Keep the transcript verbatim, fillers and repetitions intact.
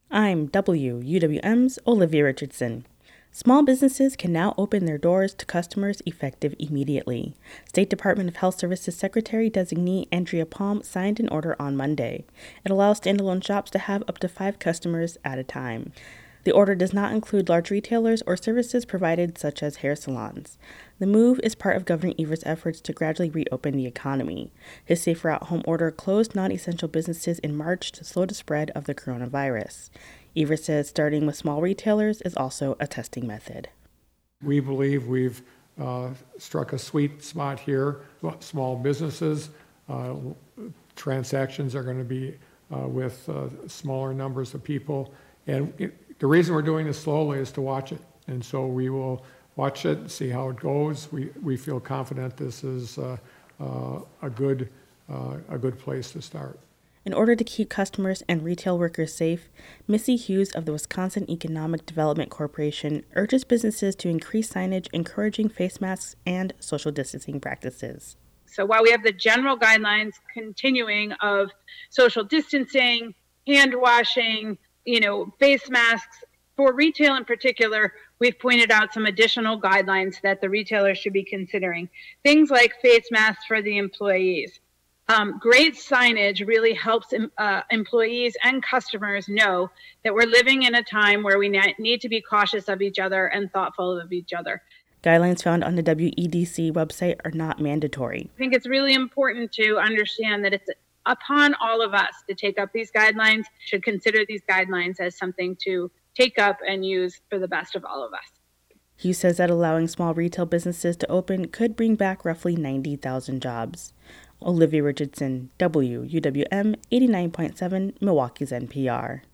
I'm W U W M's Olivia Richardson. Small businesses can now open their doors to customers effective immediately. State Department of Health Services Secretary Designee Andrea Palm signed an order on Monday. It allows standalone shops to have up to five customers at a time. The order does not include large retailers or services provided such as hair salons. The move is part of Governor Evers' efforts to gradually reopen the economy. His Safe Route Home order closed non-essential businesses in March to slow the spread of the coronavirus. Evers says starting with small retailers is also a testing method. We believe we've uh, struck a sweet spot here. Small businesses, uh, transactions are going to be uh, with uh, smaller numbers of people. And it, the reason we're doing this slowly is to watch it. And so we will watch it, see how it goes. We we feel confident this is uh, uh, a good uh, a good place to start. In order to keep customers and retail workers safe, Missy Hughes of the Wisconsin Economic Development Corporation urges businesses to increase signage encouraging face masks and social distancing practices. So while we have the general guidelines continuing of social distancing, hand washing, you know, face masks, for retail in particular, we've pointed out some additional guidelines that the retailers should be considering. Things like face masks for the employees. Um, great signage really helps uh, employees and customers know that we're living in a time where we na- need to be cautious of each other and thoughtful of each other. Guidelines found on the W E D C website are not mandatory. I think it's really important to understand that it's upon all of us to take up these guidelines, should consider these guidelines as something to take up and use for the best of all of us. Hughes says that allowing small retail businesses to open could bring back roughly ninety thousand jobs. Olivia Richardson, W U W M eighty-nine point seven, Milwaukee's N P R.